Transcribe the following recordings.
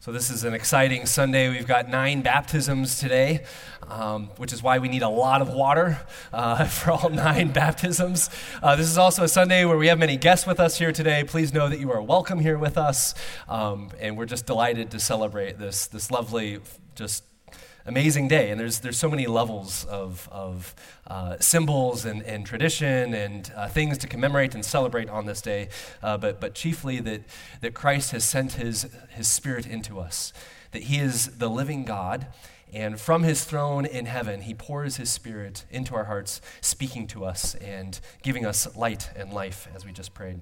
So this is an exciting Sunday. We've got 9 baptisms today, which is why we need a lot of water for all 9 baptisms. This is also a Sunday where we have many guests with us here today. Please know that you are welcome here with us, and we're just delighted to celebrate this lovely, just amazing day. And there's so many levels of symbols and tradition and things to commemorate and celebrate on this day, but chiefly that Christ has sent his Spirit into us, that he is the living God, and from his throne in heaven, he pours his Spirit into our hearts, speaking to us and giving us light and life, as we just prayed.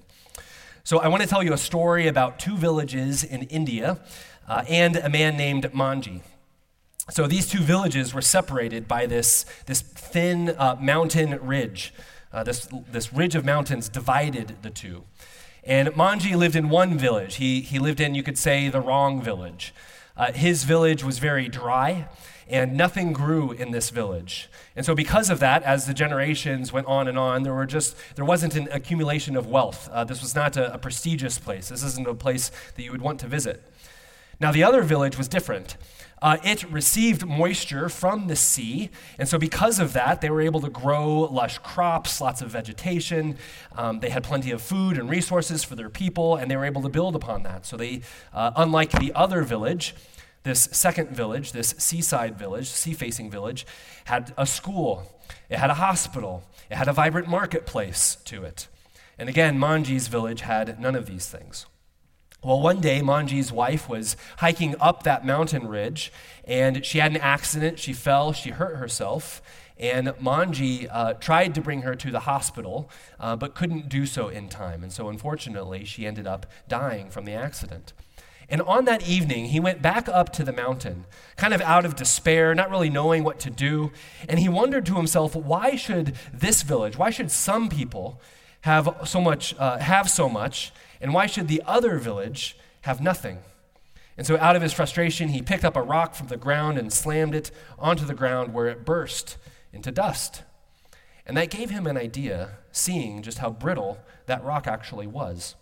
So I want to tell you a story about 2 villages in India and a man named Manji. So these 2 villages were separated by this thin mountain ridge. This ridge of mountains divided the 2. And Manji lived in one village. He lived in, you could say, the wrong village. His village was very dry, and nothing grew in this village. And so because of that, as the generations went on and on, there wasn't an accumulation of wealth. This was not a prestigious place. This isn't a place that you would want to visit. Now the other village was different. It received moisture from the sea, and so because of that, they were able to grow lush crops, lots of vegetation. They had plenty of food and resources for their people, and they were able to build upon that. So they, unlike the other village, this second village, this seaside village, sea-facing village, had a school, it had a hospital, it had a vibrant marketplace to it. And again, Manji's village had none of these things. Well, one day, Manji's wife was hiking up that mountain ridge, and she had an accident. She fell, she hurt herself, and Manji tried to bring her to the hospital, but couldn't do so in time. And so, unfortunately, she ended up dying from the accident. And on that evening, he went back up to the mountain, kind of out of despair, not really knowing what to do, and he wondered to himself, why should this village, why should some people have so much, and why should the other village have nothing? And so out of his frustration, he picked up a rock from the ground and slammed it onto the ground where it burst into dust. And that gave him an idea, seeing just how brittle that rock actually was.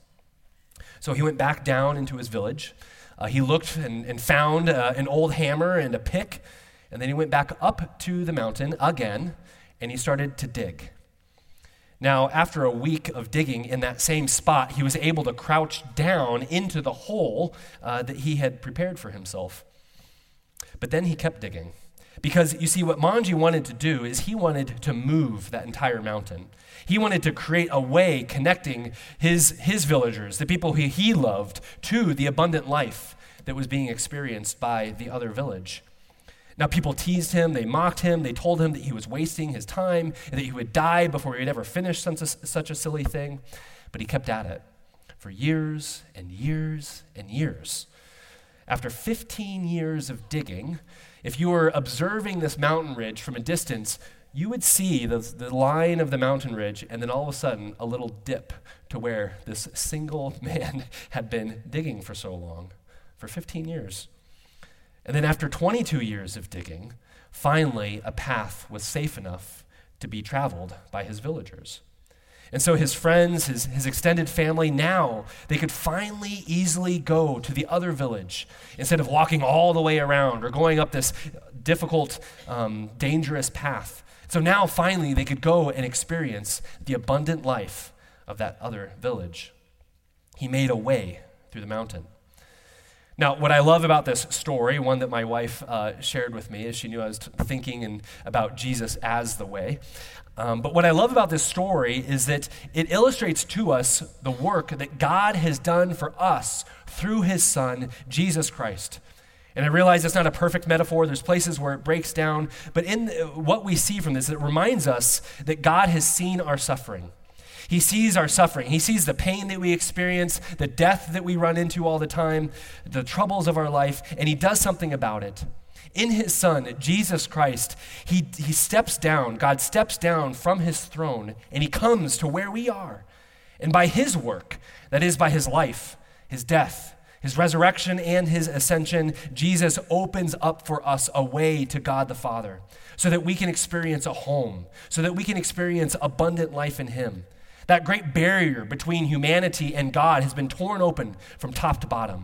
So he went back down into his village. He looked and found an old hammer and a pick, and then he went back up to the mountain again, and he started to dig. Now, after a week of digging in that same spot, he was able to crouch down into the hole that he had prepared for himself. But then he kept digging. Because, you see, what Manji wanted to do is he wanted to move that entire mountain. He wanted to create a way connecting his villagers, the people who he loved, to the abundant life that was being experienced by the other village. Now, people teased him, they mocked him, they told him that he was wasting his time and that he would die before he'd ever finish such a silly thing. But he kept at it for years and years and years. After 15 years of digging, if you were observing this mountain ridge from a distance, you would see the line of the mountain ridge and then all of a sudden a little dip to where this single man had been digging for so long, for 15 years. And then after 22 years of digging, finally a path was safe enough to be traveled by his villagers. And so his friends, his extended family, now they could finally easily go to the other village instead of walking all the way around or going up this difficult, dangerous path. So now finally they could go and experience the abundant life of that other village. He made a way through the mountain. Now, what I love about this story, one that my wife shared with me, as she knew I was thinking about Jesus as the way. But what I love about this story is that it illustrates to us the work that God has done for us through his Son, Jesus Christ. And I realize it's not a perfect metaphor. There's places where it breaks down. But in what we see from this, it reminds us that God has seen our suffering. He sees our suffering. He sees the pain that we experience, the death that we run into all the time, the troubles of our life, and he does something about it. In his Son, Jesus Christ, he steps down, God steps down from his throne, and he comes to where we are. And by his work, that is by his life, his death, his resurrection, and his ascension, Jesus opens up for us a way to God the Father so that we can experience a home, so that we can experience abundant life in him. That great barrier between humanity and God has been torn open from top to bottom.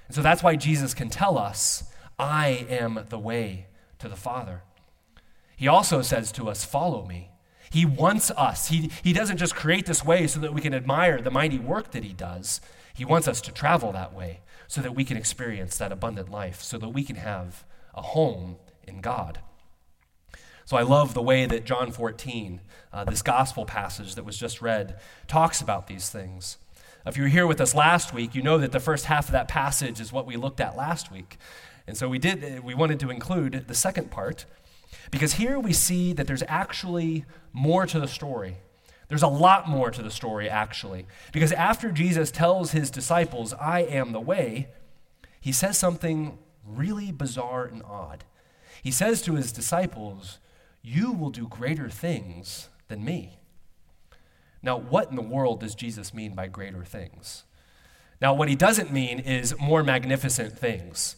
And so that's why Jesus can tell us, I am the way to the Father. He also says to us, follow me. He wants us. He doesn't just create this way so that we can admire the mighty work that he does. He wants us to travel that way so that we can experience that abundant life, so that we can have a home in God. So I love the way that John 14, this gospel passage that was just read, talks about these things. If you were here with us last week, you know that the first half of that passage is what we looked at last week. And so we wanted to include the second part, because here we see that there's actually more to the story. There's a lot more to the story, actually. Because after Jesus tells his disciples, I am the way, he says something really bizarre and odd. He says to his disciples, you will do greater things than me. Now, what in the world does Jesus mean by greater things? Now, what he doesn't mean is more magnificent things.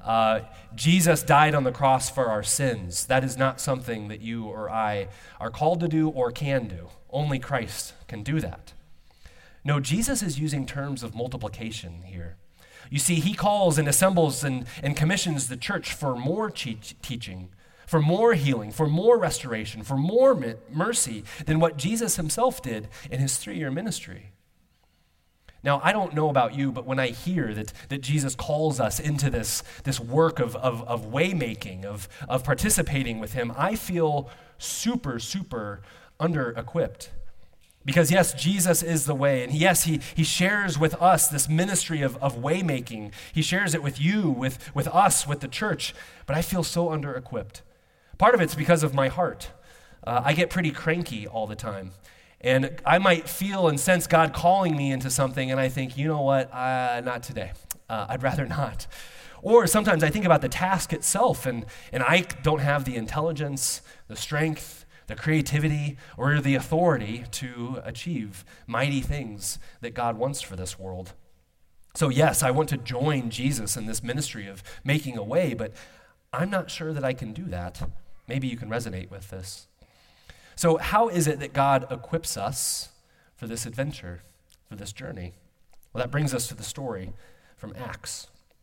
Jesus died on the cross for our sins. That is not something that you or I are called to do or can do. Only Christ can do that. No, Jesus is using terms of multiplication here. You see, he calls and assembles and commissions the church for more teaching, for more healing, for more restoration, for more mercy than what Jesus himself did in his 3-year ministry. Now, I don't know about you, but when I hear that Jesus calls us into this work of way-making, of participating with him, I feel super, super under-equipped. Because yes, Jesus is the way, and yes, he shares with us this ministry of way-making. He shares it with you, with us, with the church, but I feel so under-equipped. Part of it's because of my heart. I get pretty cranky all the time. And I might feel and sense God calling me into something, and I think, you know what, not today. I'd rather not. Or sometimes I think about the task itself, and I don't have the intelligence, the strength, the creativity, or the authority to achieve mighty things that God wants for this world. So yes, I want to join Jesus in this ministry of making a way, but I'm not sure that I can do that. Maybe you can resonate with this. So how is it that God equips us for this adventure, for this journey? Well, that brings us to the story from Acts.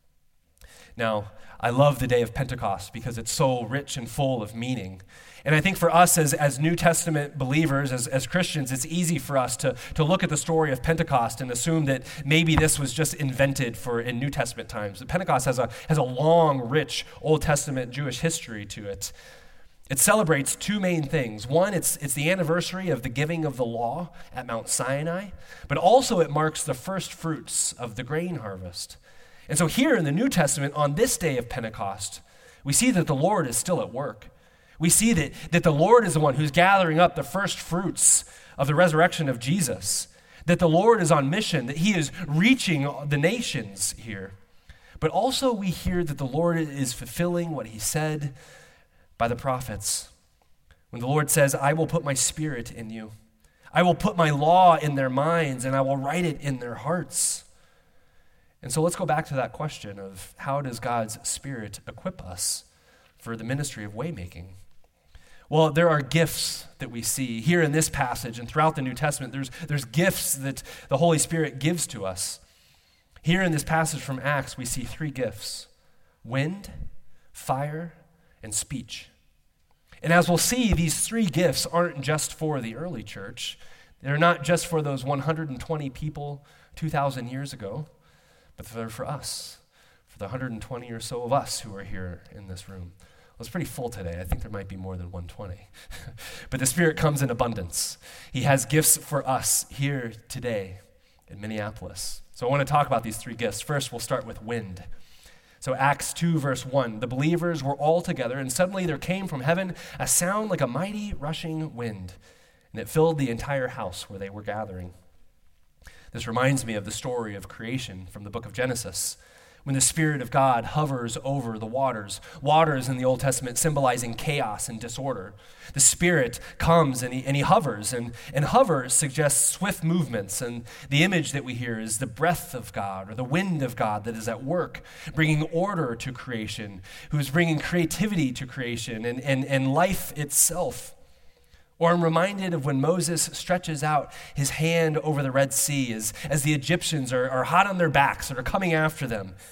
Now, I love the day of Pentecost because it's so rich and full of meaning. And I think for us as New Testament believers, as Christians, it's easy for us to look at the story of Pentecost and assume that maybe this was just invented in New Testament times. But Pentecost has a long, rich Old Testament Jewish history to it. It celebrates two main things. One, it's the anniversary of the giving of the law at Mount Sinai, but also it marks the first fruits of the grain harvest. And so here in the New Testament, on this day of Pentecost, we see that the Lord is still at work. We see that the Lord is the one who's gathering up the first fruits of the resurrection of Jesus, that the Lord is on mission, that he is reaching the nations here. But also we hear that the Lord is fulfilling what he said by the prophets. When the Lord says, I will put my spirit in you. I will put my law in their minds, and I will write it in their hearts. And so let's go back to that question of how does God's Spirit equip us for the ministry of waymaking? Well, there are gifts that we see here in this passage and throughout the New Testament. There's gifts that the Holy Spirit gives to us. Here in this passage from Acts, we see 3 gifts: wind, fire, and speech. And as we'll see, these 3 gifts aren't just for the early church. They're not just for those 120 people 2,000 years ago, but they're for us, for the 120 or so of us who are here in this room. Well, it's pretty full today. I think there might be more than 120. But the Spirit comes in abundance. He has gifts for us here today in Minneapolis. So I want to talk about these 3 gifts. First, we'll start with wind. So Acts 2, verse 1, the believers were all together, and suddenly there came from heaven a sound like a mighty rushing wind, and it filled the entire house where they were gathering. This reminds me of the story of creation from the book of Genesis, when the Spirit of God hovers over the waters. Waters in the Old Testament symbolizing chaos and disorder. The Spirit comes and he hovers, and hover suggests swift movements, and the image that we hear is the breath of God or the wind of God that is at work, bringing order to creation, who is bringing creativity to creation and life itself. Or I'm reminded of when Moses stretches out his hand over the Red Sea as the Egyptians are hot on their backs and are coming after them.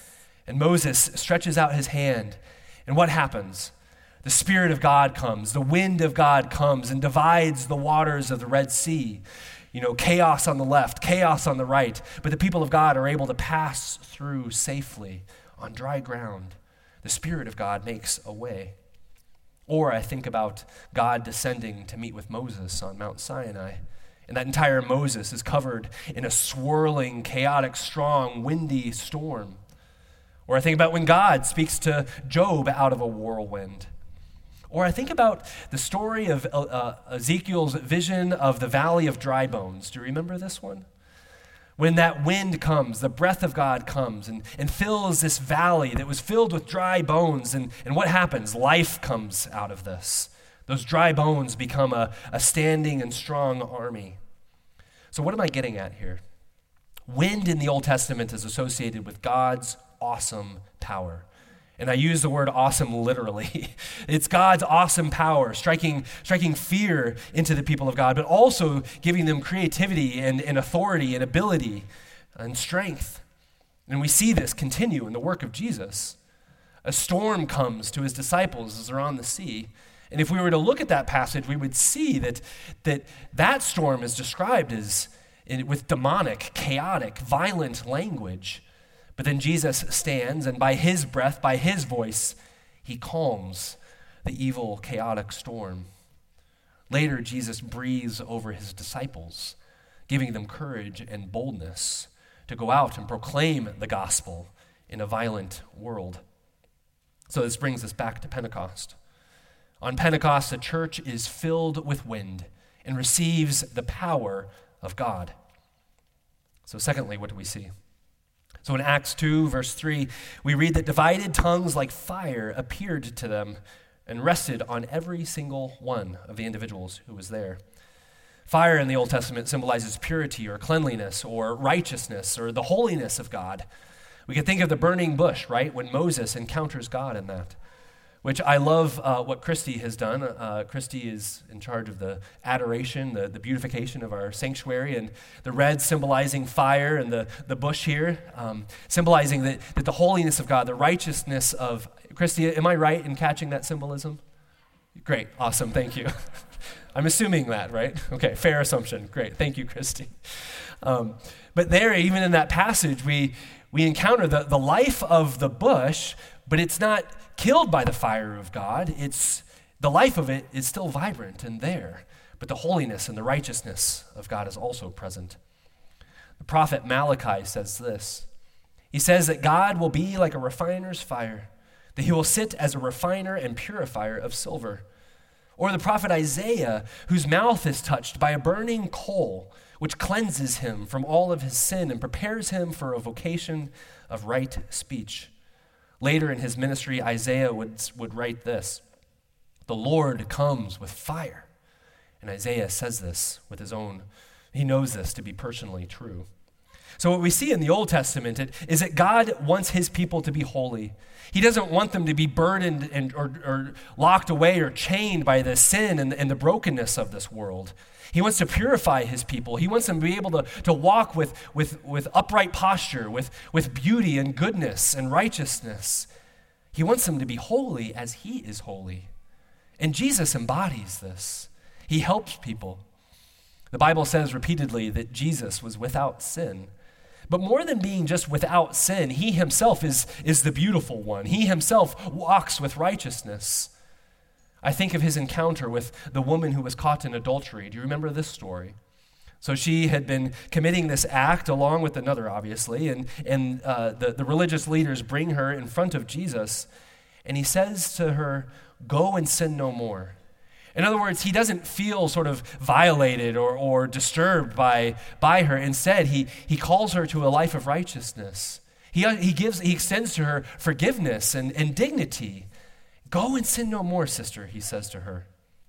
And Moses stretches out his hand, and what happens? The Spirit of God comes, the wind of God comes and divides the waters of the Red Sea. Chaos on the left, chaos on the right, but the people of God are able to pass through safely on dry ground. The Spirit of God makes a way. Or I think about God descending to meet with Moses on Mount Sinai, and that entire Moses is covered in a swirling, chaotic, strong, windy storm. Or I think about when God speaks to Job out of a whirlwind. Or I think about the story of Ezekiel's vision of the valley of dry bones. Do you remember this one? When that wind comes, the breath of God comes and fills this valley that was filled with dry bones. And what happens? Life comes out of this. Those dry bones become a standing and strong army. So what am I getting at here? Wind in the Old Testament is associated with God's awesome power. And I use the word awesome literally. It's God's awesome power, striking fear into the people of God, but also giving them creativity and authority and ability and strength. And we see this continue in the work of Jesus. A storm comes to his disciples as they're on the sea. And if we were to look at that passage, we would see that storm is described as with demonic, chaotic, violent language. But then Jesus stands, and by his breath, by his voice, he calms the evil, chaotic storm. Later, Jesus breathes over his disciples, giving them courage and boldness to go out and proclaim the gospel in a violent world. So this brings us back to Pentecost. On Pentecost, the church is filled with wind and receives the power of God. So secondly, what do we see? So in Acts 2, verse 3, we read that divided tongues like fire appeared to them and rested on every single one of the individuals who was there. Fire in the Old Testament symbolizes purity or cleanliness or righteousness or the holiness of God. We can think of the burning bush, right, when Moses encounters God in that, which I love what Christy has done. Christy is in charge of the adoration, the beautification of our sanctuary, and the red symbolizing fire and the bush here, symbolizing that the holiness of God, the righteousness of, Christy, am I right in catching that symbolism? Great, awesome, thank you. I'm assuming that, right? Okay, fair assumption, great, thank you, Christy. But there, even in that passage, we encounter the life of the bush, but it's not killed by the fire of God. The life of it is still vibrant and there, but the holiness and the righteousness of God is also present. The prophet Malachi says this. He says that God will be like a refiner's fire, that he will sit as a refiner and purifier of silver. Or the prophet Isaiah, whose mouth is touched by a burning coal, which cleanses him from all of his sin and prepares him for a vocation of right speech. Later in his ministry, Isaiah would write this, "The Lord comes with fire." And Isaiah says this with his own, he knows this to be personally true. So what we see in the Old Testament is that God wants his people to be holy. He doesn't want them to be burdened or locked away or chained by the sin and the brokenness of this world. He wants to purify his people. He wants them to be able to walk with upright posture, with beauty and goodness and righteousness. He wants them to be holy as he is holy. And Jesus embodies this. He helps people. The Bible says repeatedly that Jesus was without sin. But more than being just without sin, he himself is the beautiful one. He himself walks with righteousness. I think of his encounter with the woman who was caught in adultery. Do you remember this story? So she had been committing this act along with another, obviously, and the religious leaders bring her in front of Jesus, and he says to her, "Go and sin no more." In other words, he doesn't feel sort of violated or disturbed by her. Instead, he calls her to a life of righteousness. He extends to her forgiveness and dignity. "Go and sin no more, sister," he says to her.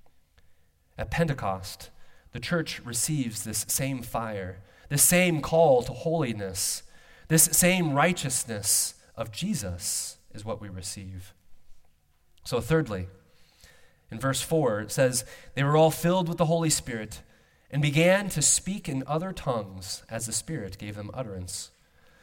At Pentecost, the church receives this same fire, this same call to holiness, this same righteousness of Jesus is what we receive. So thirdly, in verse 4, it says, "They were all filled with the Holy Spirit and began to speak in other tongues as the Spirit gave them utterance."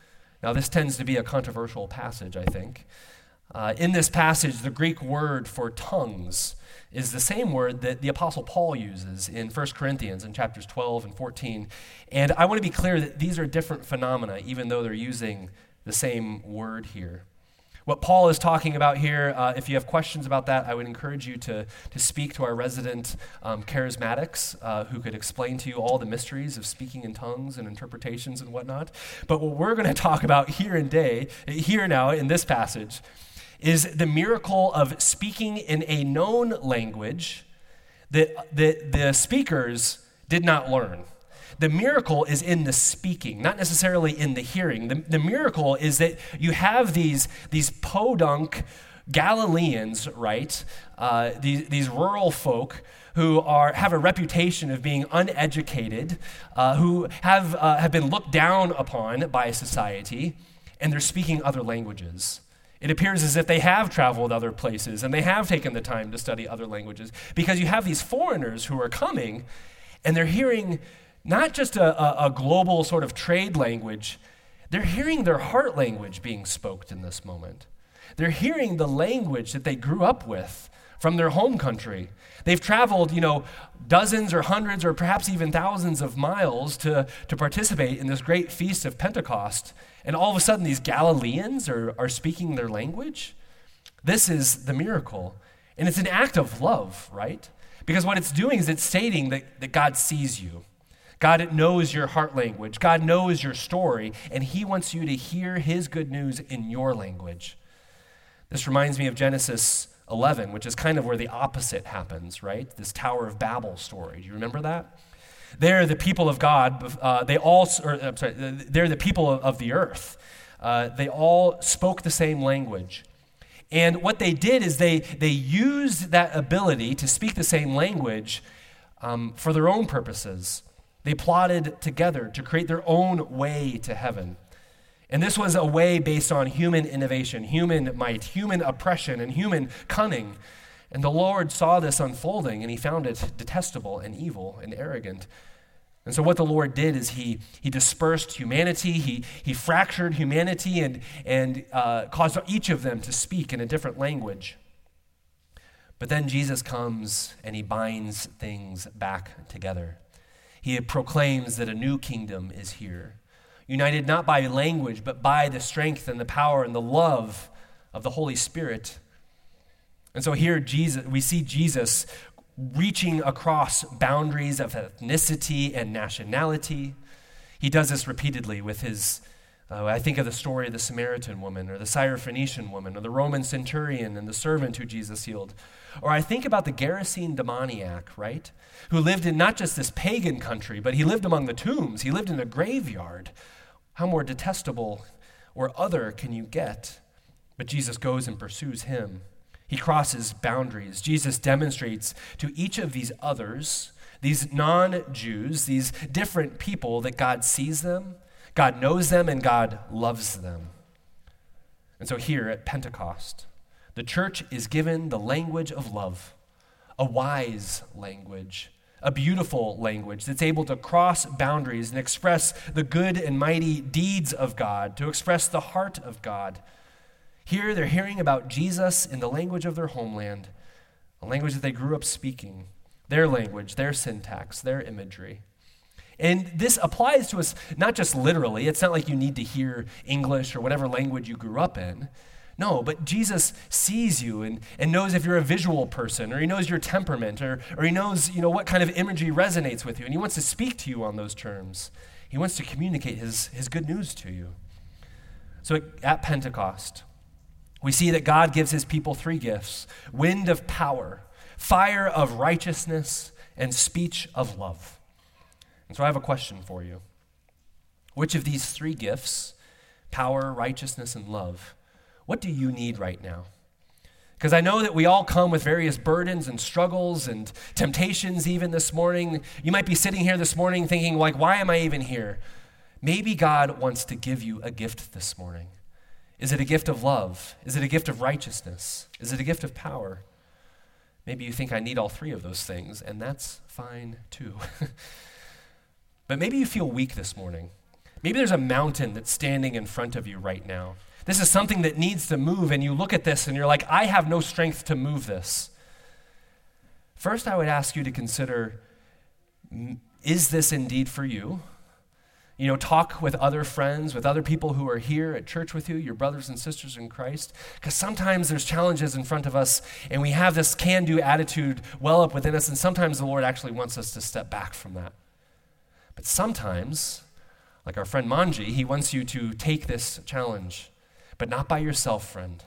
Now, this tends to be a controversial passage, I think. In this passage, the Greek word for tongues is the same word that the Apostle Paul uses in 1 Corinthians in chapters 12 and 14. And I want to be clear that these are different phenomena, even though they're using the same word here. What Paul is talking about here, if you have questions about that, I would encourage you to speak to our resident charismatics who could explain to you all the mysteries of speaking in tongues and interpretations and whatnot. But what we're going to talk about here now in this passage is the miracle of speaking in a known language that the speakers did not learn. The miracle is in the speaking, not necessarily in the hearing. The miracle is that you have these podunk Galileans, right? These rural folk who have a reputation of being uneducated, who have been looked down upon by society, and they're speaking other languages. It appears as if they have traveled other places and they have taken the time to study other languages, because you have these foreigners who are coming and they're hearing not just a global sort of trade language, they're hearing their heart language being spoken in this moment. They're hearing the language that they grew up with from their home country. They've traveled, dozens or hundreds or perhaps even thousands of miles to participate in this great feast of Pentecost. And all of a sudden, these Galileans are speaking their language. This is the miracle. And it's an act of love, right? Because what it's doing is it's stating that God sees you. God knows your heart language. God knows your story, and he wants you to hear his good news in your language. This reminds me of Genesis 11, which is kind of where the opposite happens, right? This Tower of Babel story. Do you remember that? They're the people of God. They're the people of the earth. They all spoke the same language. And what they did is they used that ability to speak the same language for their own purposes. They plotted together to create their own way to heaven. And this was a way based on human innovation, human might, human oppression, and human cunning. And the Lord saw this unfolding, and he found it detestable and evil and arrogant. And so what the Lord did is he dispersed humanity, he fractured humanity and caused each of them to speak in a different language. But then Jesus comes and he binds things back together. He proclaims that a new kingdom is here, united not by language, but by the strength and the power and the love of the Holy Spirit. And so here we see Jesus reaching across boundaries of ethnicity and nationality. He does this repeatedly with his, I think of the story of the Samaritan woman or the Syrophoenician woman or the Roman centurion and the servant who Jesus healed. Or I think about the Gerasene demoniac, right? Who lived in not just this pagan country, but he lived among the tombs. He lived in a graveyard. How more detestable or other can you get? But Jesus goes and pursues him. He crosses boundaries. Jesus demonstrates to each of these others, these non-Jews, these different people, that God sees them, God knows them, and God loves them. And so here at Pentecost, the church is given the language of love, a wise language, a beautiful language that's able to cross boundaries and express the good and mighty deeds of God, to express the heart of God. Here they're hearing about Jesus in the language of their homeland, a language that they grew up speaking, their language, their syntax, their imagery. And this applies to us not just literally. It's not like you need to hear English or whatever language you grew up in. No, but Jesus sees you and knows if you're a visual person, or he knows your temperament, or he knows, what kind of imagery resonates with you, and he wants to speak to you on those terms. He wants to communicate his good news to you. So at Pentecost, we see that God gives his people three gifts: wind of power, fire of righteousness, and speech of love. And so I have a question for you. Which of these three gifts, power, righteousness, and love, what do you need right now? Because I know that we all come with various burdens and struggles and temptations even this morning. You might be sitting here this morning thinking, why am I even here? Maybe God wants to give you a gift this morning. Is it a gift of love? Is it a gift of righteousness? Is it a gift of power? Maybe you think I need all three of those things, and that's fine too. But maybe you feel weak this morning. Maybe there's a mountain that's standing in front of you right now. This is something that needs to move, and you look at this and you're like, I have no strength to move this. First, I would ask you to consider, is this indeed for you? Talk with other friends, with other people who are here at church with you, your brothers and sisters in Christ, because sometimes there's challenges in front of us, and we have this can-do attitude well up within us, and sometimes the Lord actually wants us to step back from that. But sometimes, like our friend Manji, he wants you to take this challenge, but not by yourself, friend,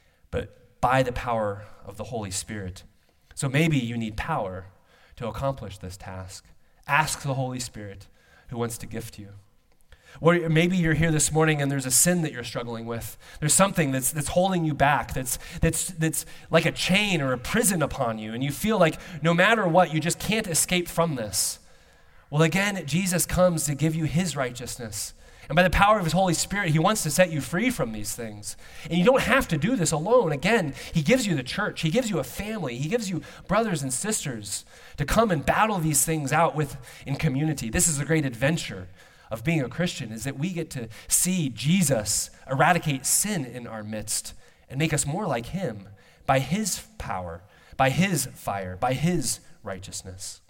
but by the power of the Holy Spirit. So maybe you need power to accomplish this task. Ask the Holy Spirit who wants to gift you. Or maybe you're here this morning and there's a sin that you're struggling with. There's something that's holding you back, that's like a chain or a prison upon you, and you feel like no matter what, you just can't escape from this. Well, again, Jesus comes to give you his righteousness. And by the power of his Holy Spirit, he wants to set you free from these things. And you don't have to do this alone. Again, he gives you the church. He gives you a family. He gives you brothers and sisters to come and battle these things out with in community. This is a great adventure of being a Christian, is that we get to see Jesus eradicate sin in our midst and make us more like him by his power, by his fire, by his righteousness.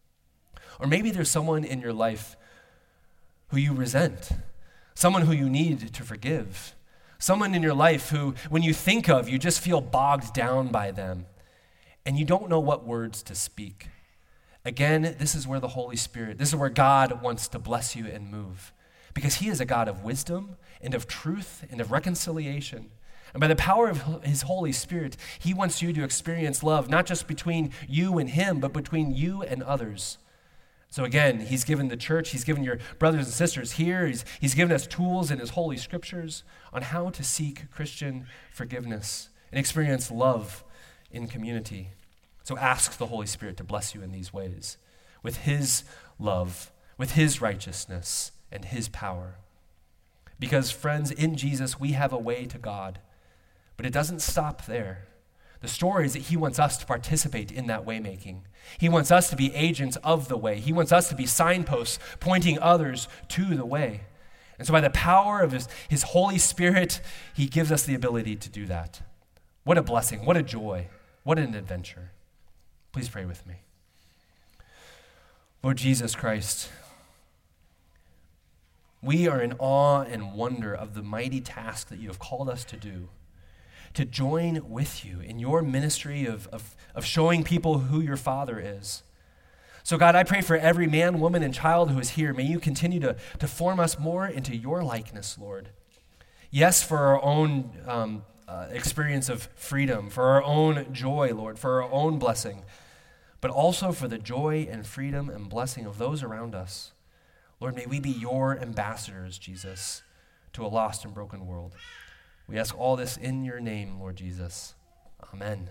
Or maybe there's someone in your life who you resent, someone who you need to forgive, someone in your life who, when you think of, you just feel bogged down by them, and you don't know what words to speak. Again, this is where the Holy Spirit, this is where God wants to bless you and move, because he is a God of wisdom and of truth and of reconciliation. And by the power of his Holy Spirit, he wants you to experience love, not just between you and him, but between you and others. So again, he's given the church, he's given your brothers and sisters here, he's given us tools in his holy scriptures on how to seek Christian forgiveness and experience love in community. So ask the Holy Spirit to bless you in these ways, with his love, with his righteousness, and his power. Because friends, in Jesus, we have a way to God, but it doesn't stop there. The story is that he wants us to participate in that waymaking. He wants us to be agents of the way. He wants us to be signposts pointing others to the way. And so by the power of his Holy Spirit, he gives us the ability to do that. What a blessing, what a joy, what an adventure. Please pray with me. Lord Jesus Christ, we are in awe and wonder of the mighty task that you have called us to do, to join with you in your ministry of showing people who your Father is. So God, I pray for every man, woman, and child who is here. May you continue to form us more into your likeness, Lord. Yes, for our own experience of freedom, for our own joy, Lord, for our own blessing, but also for the joy and freedom and blessing of those around us. Lord, may we be your ambassadors, Jesus, to a lost and broken world. We ask all this in your name, Lord Jesus. Amen.